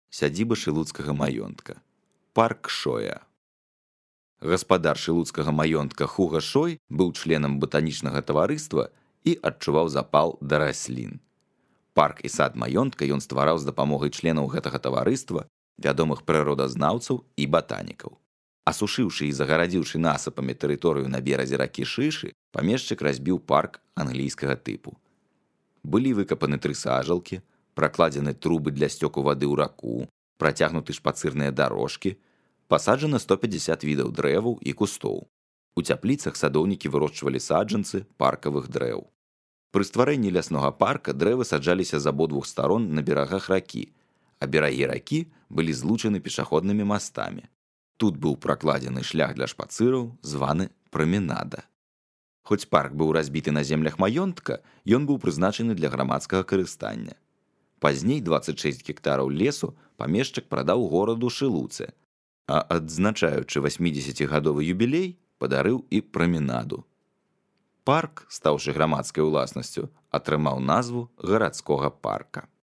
Сядзіба шылуцкага маёнтка. Парк Шоя. Гаспадар шылуцкага маёнтка Хуга Шой быў членам батанічнага таварыства і адчуваў запал да раслін. Парк і сад маёнтка ён ствараў з дапамогай членаў гэтага таварыства, вядомых прыродазнаўцаў і батанікаў. Асушыўшы і загарадзіўшы насыпамі тэрыторыю на беразе ракі Шышы, памешчык разбіў парк англійскага тыпу. Былі выкапаны 3 сажалкі, пракладзены трубы для сцёку вады ў раку, працягнуты шпацырныя дарожкі, пасаджана 150 відаў дрэваў і кустоў. У цяпліцах садоўнікі вырошчвалі саджанцы паркавых дрэў. Пры стварэнні ляснога парка дрэвы саджаліся з абодвух старон на берагах ракі, а берагі ракі былі злучаны пешаходнымі мастамі. Тут быў пракладзены шлях для шпацыраў, званы праменада. Хоць парк быў разбіты на землях маёнтка, ён быў прызначаны для грамадскага карыстання. Пазней 26 гектараў лесу памешчык прадаў гораду Шылуцы, а адзначаючы 80-гадовы юбілей, падарыў і праменаду. Парк, стаўшы грамадскай уласнасцю, атрымаў назву гарадскога парка.